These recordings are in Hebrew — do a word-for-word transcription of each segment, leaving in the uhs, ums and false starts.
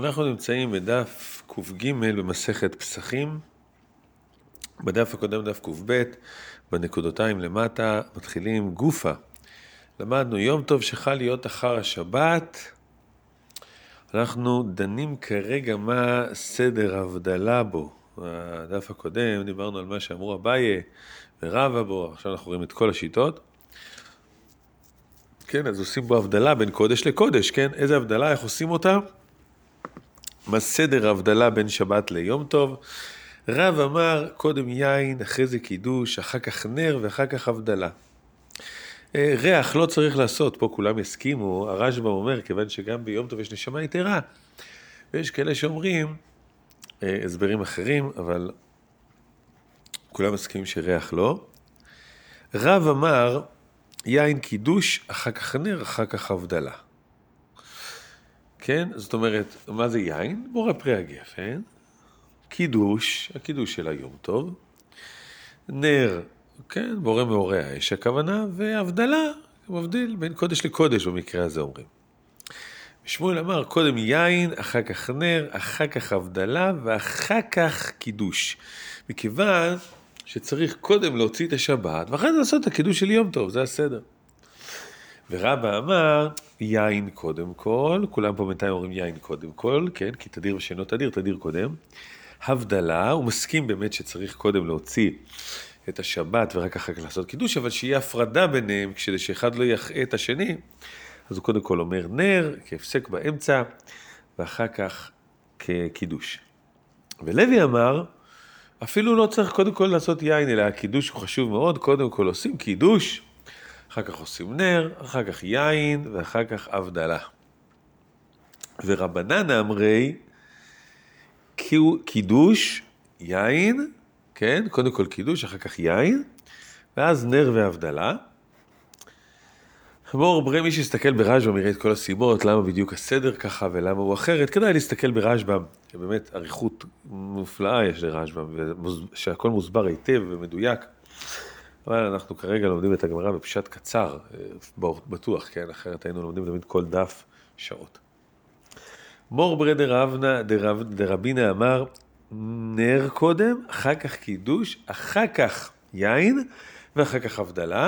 אנחנו נמצאים בדף ק"ג במסכת פסחים. בדף הקודם דף ק"ב, בנקודותיים למטה, מתחילים גופה. למדנו יום טוב שחל להיות אחר השבת. אנחנו דנים כרגע מה סדר הבדלה בו. בדף הקודם דיברנו על מה שאמרו אביי ורבא בו, עכשיו אנחנו רואים את כל השיטות. כן, אז עושים בו הבדלה בין קודש לקודש, כן? איזה הבדלה, איך עושים אותה? מה סדר ההבדלה בין שבת ליום טוב? רב אמר קודם יין, אחרי זה קידוש, אחר כך נר ואחר כך הבדלה. ריח לא צריך לעשות, פה כולם יסכימו, הרשב"ם אומר, כיוון שגם ביום טוב יש נשמה יתרה, ויש כאלה שאומרים הסברים אחרים, אבל כולם מסכימים שריח לא. רב אמר יין קידוש, אחר כך נר, אחר כך הבדלה. כן, זאת אומרת, מה זה יין? בורא פרי הגפן. קידוש, הקידוש של היום טוב. נר, כן, בורא מאורי האש הכוונה, והבדלה, מבדיל בין קודש לקודש במקרה הזה אומרים. שמואל אמר, קודם יין, אחר כך נר, אחר כך הבדלה, ואחר כך קידוש. מכיוון שצריך קודם להוציא את השבת, ואחר זה לעשות את הקידוש של יום טוב, זה הסדר. ורבא אמר, יין קודם כל, כולם פה בינתיים אומרים יין קודם כל, כן, כי תדיר ושאינו תדיר, תדיר קודם. הבדלה, הוא מסכים באמת שצריך קודם להוציא את השבת ורק אחר כך לעשות קידוש, אבל שיהיה הפרדה ביניהם, כדי שאחד לא יחאה את השני, אז הוא קודם כל אומר נר, כהפסק באמצע, ואחר כך כקידוש. ולוי אמר, אפילו לא צריך קודם כל לעשות יין, אלא הקידוש הוא חשוב מאוד, קודם כל עושים קידוש, אחר כך עושים נר, אחר כך יין, ואחר כך הבדלה. ורבנן אמרי, קידוש, יין, כן, קודם כל קידוש, אחר כך יין, ואז נר והבדלה. בואו בראה מי שיסתכל ברשב"ם, יראה את כל הסיבות, למה בדיוק הסדר ככה ולמה הוא אחרת, כדאי להסתכל ברשב"ם, שבאמת עריכות מופלאה יש לרשב"ם, שהכל מוסבר היטב ומדויק. אבל אנחנו כרגע לומדים את הגמרא בפשט קצר, בטוח, כן, אחרת היינו לומדים תמיד כל דף שעות. מור ברא דרבנא דרבינה אמר, נר קודם, אחר כך קידוש, אחר כך יין, ואחר כך הבדלה.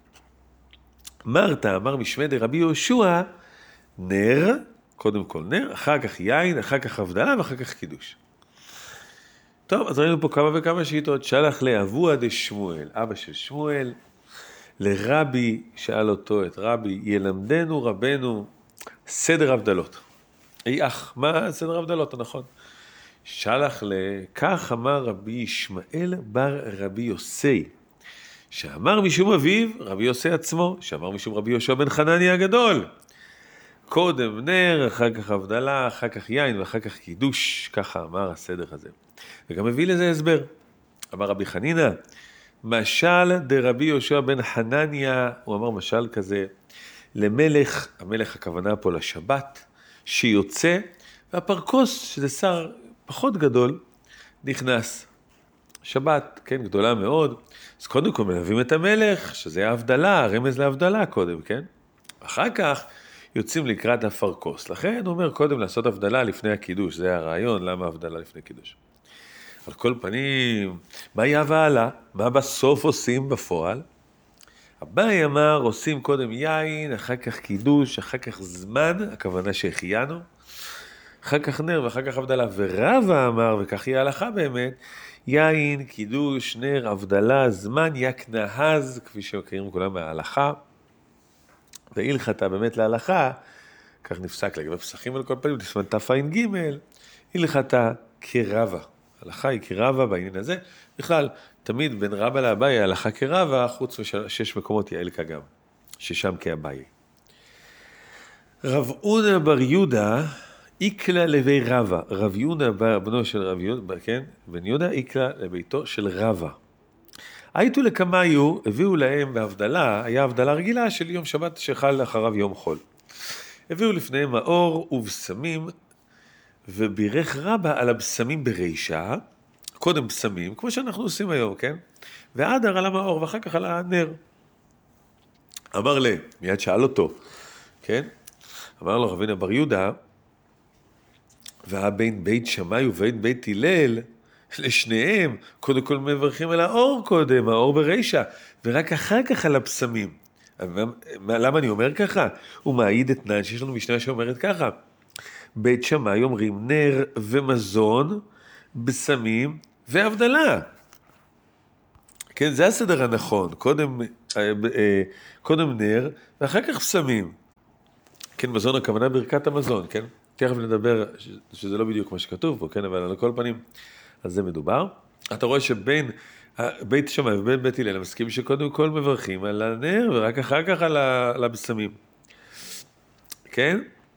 מרתא אמר משמי דרבי יהושע, נר, קודם כל נר, אחר כך יין, אחר כך הבדלה, ואחר כך קידוש. טוב, אז ראינו פה כמה וכמה שיטות. שלח לאבוה דשמואל, אבא של שמואל, לרבי, שאל אותו את רבי, ילמדנו רבנו סדר הבדלות. אי אח, מה סדר הבדלות, נכון? שלח לכך אמר רבי ישמעאל בר רבי יוסי, שאמר משום אביו רבי יוסי עצמו, שאמר משום רבי יהושע בן חנניה הגדול, קודם נר, אחר כך הבדלה, אחר כך יין ואחר כך קידוש, ככה אמר הסדר הזה. וגם הביא לזה הסבר. אמר רבי חנינא, משל דרבי יהושע בן חנניה, הוא אמר משל כזה, למלך, המלך הכוונה פה לשבת, שיוצא, והפרקוס, שזה שר פחות גדול, נכנס. שבת, כן, גדולה מאוד. אז קודם כל מלווים את המלך, שזה ההבדלה, הרמז להבדלה קודם, כן? אחר כך יוצאים לקראת הפרקוס. לכן הוא אומר קודם לעשות הבדלה לפני הקידוש, זה הרעיון, למה הבדלה לפני קידוש. על כל פנים, מה היא הבעלה? מה בסוף עושים בפועל? אביי אמר, עושים קודם יין, אחר כך קידוש, אחר כך זמן, הכוונה שהחיינו, אחר כך נר ואחר כך הבדלה. ורבא אמר, וכך היא ההלכה באמת, יין, קידוש, נר, הבדלה, זמן, yak nahaz, כפי שמכירים כולם מההלכה. והלכתה באמת להלכה, כך נפסק לגבי פסחים על כל פנים, תסמן תע"ג, הלכתה כרבא. ההלכה היא כרבא בעניין הזה. בכלל, תמיד בין רבא לאביי, ההלכה כרבא, חוץ משש מקומות יעלקה גם, ששם כאביי. רב אונא בר יהודה, איקלה לבי רבא. רב יהודה בנו של רב יהודה, כן? בן יהודה איקלה לביתו של רבא. הייתו לקמיו, הביאו להם בהבדלה, היה הבדלה רגילה של יום שבת שחל אחריו יום חול. הביאו לפניהם מאור ובשמים, ובירך רבא על הבשמים ברישה, קודם בשמים, כמו שאנחנו עושים היום, כן? ועדר על המאור, ואחר כך על הנר. אמר לה, מיד שאל אותו, כן? אמר לו רבינה בר יהודה, והבין בית שמאי ובין בית הלל, לשניהם, קודם כל מברכים על האור קודם, האור ברישה, ורק אחר כך על הבשמים. למה אני אומר ככה? הוא מעיד את נן, שיש לנו משנה שאומרת ככה, בית שמאי אומרים נר ומזון, בשמים והבדלה. כן, זה הסדר הנכון, קודם, קודם נר ואחר כך בשמים. כן, מזון הכוונה ברכת המזון, כן? תכף נדבר שזה לא בדיוק מה שכתוב פה, כן? אבל על כל פנים, על זה מדובר. אתה רואה שבין בית שמאי ובין בית הלל, הם מסכימים שקודם כל מברכים על הנר ורק אחר כך על הבשמים. כן?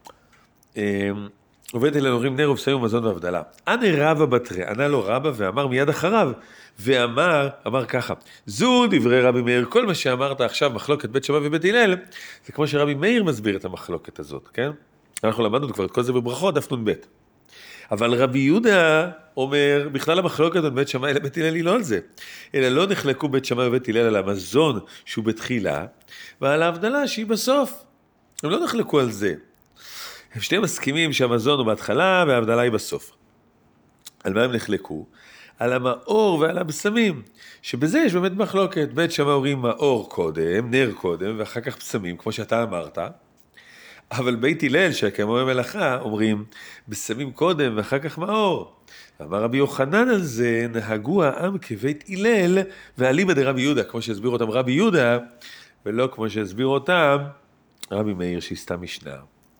ובית הלל אומרים נר ובשמים ומזון והבדלה. ענה רבא בתרי, ענה לו רבא ואמר מיד אחריו, ואמר, אמר ככה, זו דברי רבי מאיר, כל מה שאמרת עכשיו, מחלוקת בית שמאי ובית הלל, זה כמו שרבי מאיר מסביר את המחלוקת הזאת, כן? אנחנו למדנו כבר את כל זה בברכות, דף נ"ב. אבל רבי יהודה אומר, בכלל המחלוקת בין בית שמאי לבית הלל היא לא על זה, אלא לא נחלקו בית שמאי ובית הלל על המזון שהוא בתחילה, ועל ההבדלה שהיא בסוף. הם לא נחלקו על זה. הם שניהם מסכימים שהמזון הוא בהתחלה וההבדלה היא בסוף. על מה הם נחלקו? על המאור ועל הבשמים, שבזה יש באמת מחלוקת. בית שמאי אומרים מאור קודם, נר קודם, ואחר כך בשמים, כמו שאתה אמרת. אבל בית הלל, שכמוהם מלאכה, אומרים בשמים קודם ואחר כך מאור. ואמר רבי יוחנן על זה, נהגו העם כבית הלל, ואליבא דרבי יהודה, כמו שהסביר אותם רבי יהודה, ולא כמו שהסביר אותם רבי מאיר שהסתם משנה.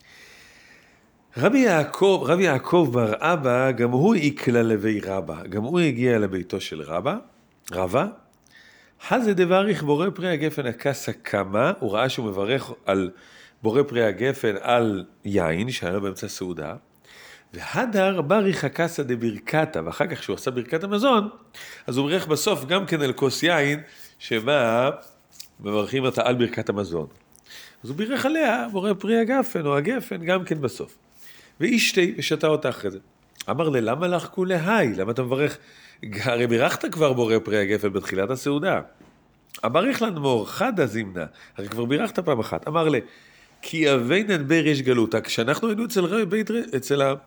רבי יעקב, רבי יעקב בר אבא, גם הוא איקלה לבי רבא, גם הוא הגיע לביתו של רבא, רבא, חזה דבריך בורא פרי הגפן הכסה קמה, הוא ראה שהוא מברך על בורא פרי הגפן על יין, שהיה לו באמצע סעודה, והדר בריך הכסה דברכתה, ואחר כך שהוא עשה ברכת המזון, אז הוא ברך בסוף גם כן על כוס יין, שבה מברכים אותה על ברכת המזון. אז הוא בירך עליה בורא פרי הגפן או הגפן גם כן בסוף. ואישתי ושתה אותה אחרי זה. אמר לי, למה לך כולי? למה אתה מברך? הרי בירכת כבר בורא פרי הגפן בתחילת הסעודה. אמריך לנמור, חדה זימנה, הרי כבר בירכת פעם אחת. אמר לי, כי אבינן בריש גלותה, כשאנחנו היינו אצל רבי בית, אצל, ה...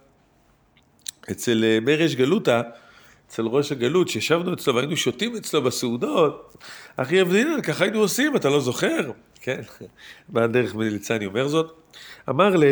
אצל בריש גלותה, אצל ראש הגלות, שישבנו אצלו והיינו שותים אצלו בסעודות, אחי אבדינן, ככה היינו עושים, אתה לא זוכר? כן, בדרך מליצני אומר זאת. אמר לי,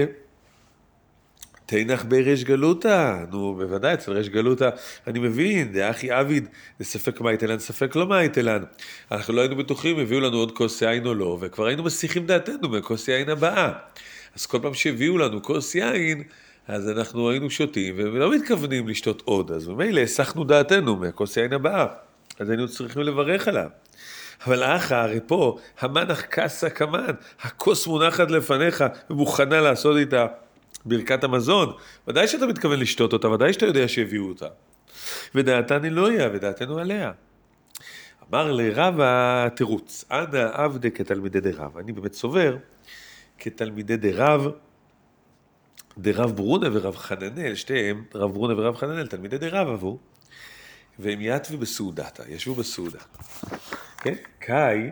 תנח בריש גלותה, נו בוודאי אצל ריש גלותה, אני מבין, זה אחי אביד, זה ספק מה יתלן, ספק לא מה יתלן, אנחנו לא היינו בטוחים, הביאו לנו עוד כוס יין או לא, וכבר היינו מסיחים דעתנו מכוס יין הבאה, אז כל פעם שהביאו לנו כוס יין, אז אנחנו היינו שותים, ולא מתכוונים לשתות עוד, אז ממילא הסחנו דעתנו מהכוס יין הבאה, אז היינו צריכים לברך עליו. אבל אחר, הרי פה, המנח קסה כמן, הכוס מונחת לפניך, ומוכנה לעשות איתה, ברכת המזון, ודאי שאתה מתכוון לשתות אותה, ודאי שאתה יודע שהביאו אותה. ודעתני לא היה, ודעתנו עליה. אמר לרבא תירוץ, אנא עבדה כתלמידי דרב. אני באמת סובר, כתלמידי דרב, דרב ברונה ורב חננאל, שתיהם, רב ברונה ורב חננאל, תלמידי דרב עבו, והם יתוו בסעודתה, ישבו בסעודה. כן? קאי,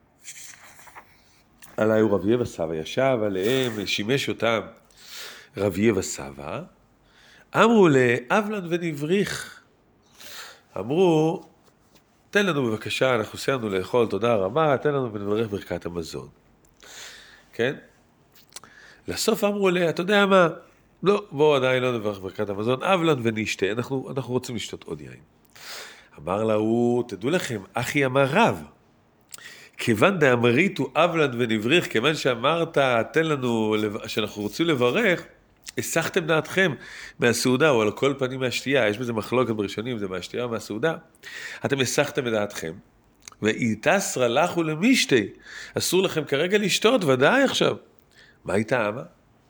עליי הוא רב יבא סבא, ישב עליהם, שימש אותם, רב יבא סבא, אמרו לאבלן ונבריך, אמרו, תן לנו בבקשה, אנחנו סיימנו לאכול, תודה רבה, תן לנו ונברך ברכת המזון. כן? לסוף אמרו לה, אתה יודע מה? לא, בואו עדיין לא נברך ברכת המזון, אבלן ונשתה, אנחנו, אנחנו רוצים לשתות עוד יין. אמר לה הוא, תדעו לכם, אחי אמר רב, כיוון דאמריתו אבלן ונבריך, כיוון שאמרת, תן לנו, שאנחנו רוצים לברך, הסחתם דעתכם מהסעודה, או על כל פנים מהשתייה, יש בזה מחלוקת בראשונים, זה מהשתייה או מהסעודה, אתם הסחתם דעתכם, ואיתסרה לך ולמשתי, אסור לכם כרגע לשתות, ודאי עכשיו. מה הייתה אמה?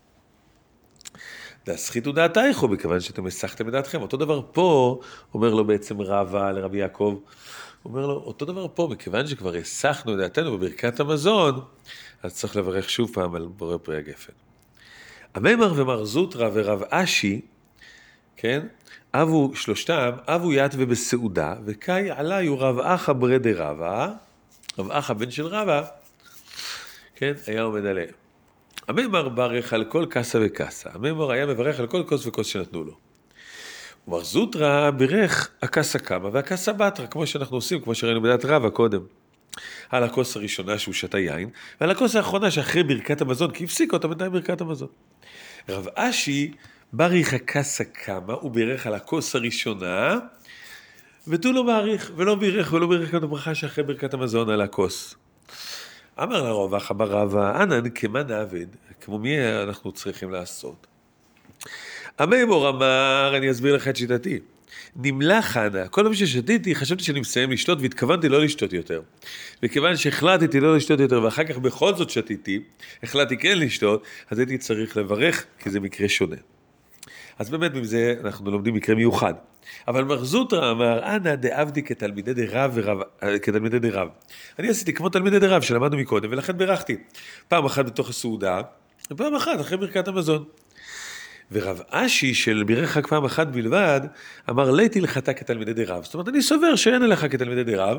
דסחיתו דעתייך, בכיוון שאתם הסחתם דעתכם. אותו דבר פה, אומר לו בעצם רבא לרבי יעקב, אומר לו, אותו דבר פה, מכיוון שכבר הסחנו את דעתנו בברכת המזון, אז צריך לברך שוב פעם על בורא פרי הגפן. הממר ומר זוטרא ורב אשי, כן, אבו שלושתם, אבו יתוו בסעודה, וקאי עלי הוא רב אחא ברי דרבא, רב אחא בן של רבא, כן, היה עומד עליהם. הממר ברך על כל קסה וקסה, הממר היה מברך על כל כוס וכוס שנתנו לו. ומר זוטרא בירך הקסה קמה והקסה בתרא, כמו שאנחנו עושים, כמו שראינו בדעת רבא קודם. על הכוס הראשונה שהוא שתה יין, ועל הכוס האחרונה שאחרי ברכת המזון, כי הפסיק אותה בינתיים ברכת המזון. רב אשי בריך הקסה קמה, הוא בירך על הכוס הראשונה, ותו לא בעריך, ולא בירך, ולא בירך את הברכה שאחרי ברכת המזון על הכוס. אמר לה רב אחא בר רבא, אנן כמה נעבד, כמו מי אנחנו צריכים לעשות? הממור אמר, אני אסביר לך את שיטתי. נמלח אנא, כל פעם ששתיתי, חשבתי שאני מסיים לשתות, והתכוונתי לא לשתות יותר. וכיוון שהחלטתי לא לשתות יותר, ואחר כך בכל זאת שתיתי, החלטתי כן לשתות, אז הייתי צריך לברך, כי זה מקרה שונה. אז באמת מזה אנחנו לומדים מקרה מיוחד. אבל מר זוטרא אמר, אנא דעבדי כתלמידי דרב ורב, כתלמידי דרב. אני עשיתי כמו תלמידי דרב שלמדנו מקודם, ולכן בירכתי. פעם אחת בתוך הסעודה, ופעם אחת אחרי ברכת המזון. ורב אשי של בירך רק פעם אחת בלבד, אמר, ליתי לך אתה כתלמידי דרב. זאת אומרת, אני סובר שאין לך כתלמידי דרב,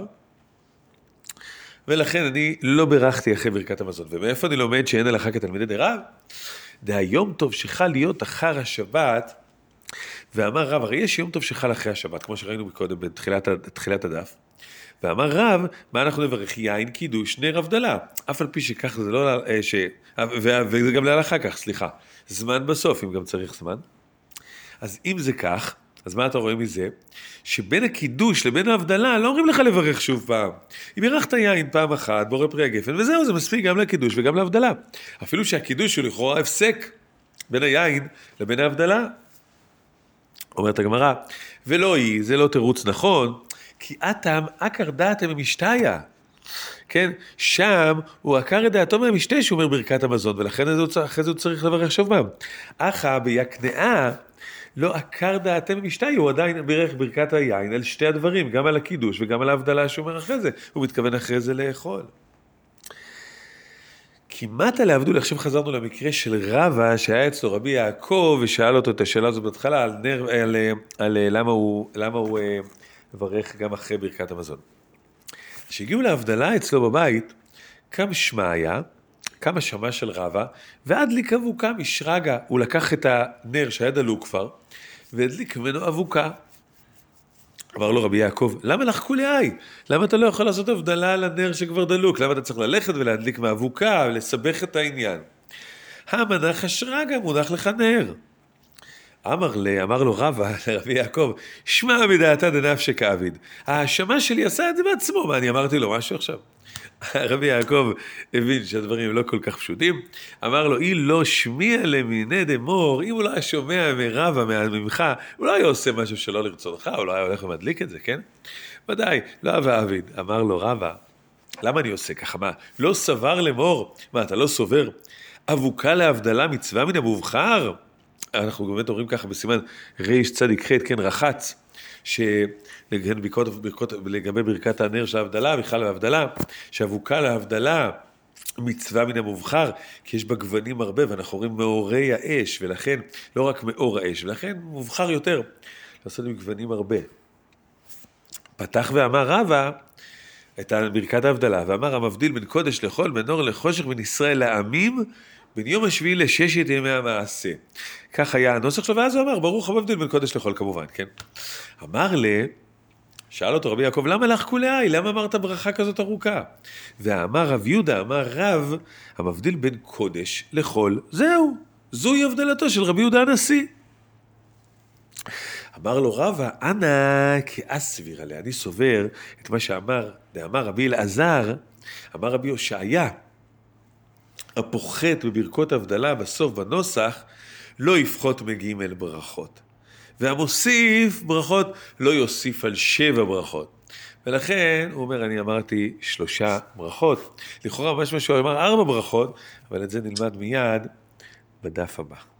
ולכן אני לא בירכתי אחרי ברכת המזון. ומאיפה אני לומד שאין לך כתלמידי דרב? דהיום טוב שחל להיות אחר השבת, ואמר רב, הרי יש יום טוב שחל אחרי השבת, כמו שראינו מקודם בתחילת הדף. ואמר רב, מה אנחנו נברך? יין, קידוש, נר הבדלה. אף על פי שכך זה לא, ש... וזה גם להלכה כך, סליחה. זמן בסוף, אם גם צריך זמן. אז אם זה כך, אז מה אתה רואה מזה? שבין הקידוש לבין ההבדלה, לא אומרים לך לברך שוב פעם. אם ירחת יין פעם אחת, בורא פרי הגפן, וזהו, זה מספיק גם לקידוש וגם להבדלה. אפילו שהקידוש הוא לכאורה הפסק בין היין לבין ההבדלה. אומרת הגמרא, ולא היא, זה לא תירוץ נכון, כי אתם עקר דעתם ממשתיה. כן, שם הוא עקר את דעתו מהמשתה שהוא אומר ברכת המזון, ולכן אחרי זה הוא צריך לברך שוב פעם. אחא ביקנאה, לא עקר דעתם ממשתיה, הוא עדיין בירך ברכת היין על שתי הדברים, גם על הקידוש וגם על ההבדלה שהוא אומר אחרי זה, הוא מתכוון אחרי זה לאכול. כמעט לעבדו, עכשיו חזרנו למקרה של רבא, שהיה אצלו רבי יעקב, ושאל אותו את השאלה הזאת בהתחלה, על, נר, על, על, על למה הוא, למה הוא מברך גם אחרי ברכת המזון. כשהגיעו להבדלה אצלו בבית, קם שמעיה, קם השמה של רבא, והדליק אבוקה משרגה, הוא לקח את הנר שהיה דלוק כבר, והדליק ממנו אבוקה. אמר לו רבי יעקב, למה לחכו לי? למה אתה לא יכול לעשות הבדלה על הנר שכבר דלוק? למה אתה צריך ללכת ולהדליק מאבוקה ולסבך את העניין? המנח השרגה, מונח לך נר. אמר, לי, אמר לו רבא, לרבי יעקב, שמע מדעתה דנפשי כעביד. ההאשמה שלי עשה את זה בעצמו, מה אני אמרתי לו משהו עכשיו? רבי יעקב הבין שהדברים לא כל כך פשוטים, אמר לו, היא לא שמיע למיני דמור, אם הוא לא היה שומע מרבא, ממך, הוא לא היה עושה משהו שלא לרצונך, הוא לא היה הולך ומדליק את זה, כן? ודאי, לא אהבה עביד. אמר לו רבא, למה אני עושה ככה? מה, לא סבר למור? מה, אתה לא סובר? אבוקה להבדלה מצווה מן המובחר? אנחנו באמת אומרים ככה בסימן ריש צדיק ח', כן, רחץ, שלגבי ברכת הנר של ההבדלה, בכלל להבדלה, שאבוקה להבדלה מצווה מן המובחר, כי יש בה גוונים הרבה, ואנחנו רואים מאורי האש, ולכן, לא רק מאור האש, ולכן מובחר יותר, לעשות עם גוונים הרבה. פתח ואמר רבא, את ברכת ההבדלה, ואמר המבדיל בין קודש לחול, בין אור לחושך, בין ישראל לעמים, בין יום השביעי לששת ימי המעשה. כך היה הנוסח שלו, ואז הוא אמר, ברוך המבדיל בין קודש לחול כמובן, כן? אמר לי, שאל אותו רבי יעקב, למה לך כולי? למה אמרת ברכה כזאת ארוכה? ואמר רב יהודה, אמר רב, המבדיל בין קודש לחול, זהו, זוהי הבדלתו של רבי יהודה הנשיא. אמר לו רבא, אנא כאסביר עליה, אני סובר את מה שאמר, דאמר רבי אלעזר, אמר רבי הושעיה, הפוחת בברכות הבדלה בסוף בנוסח, לא יפחות מגיעים אל ברכות. והמוסיף ברכות לא יוסיף על שבע ברכות. ולכן הוא אומר, אני אמרתי שלושה ברכות. לכאורה ממש משהו, הוא אמר ארבע ברכות, אבל את זה נלמד מיד בדף הבא.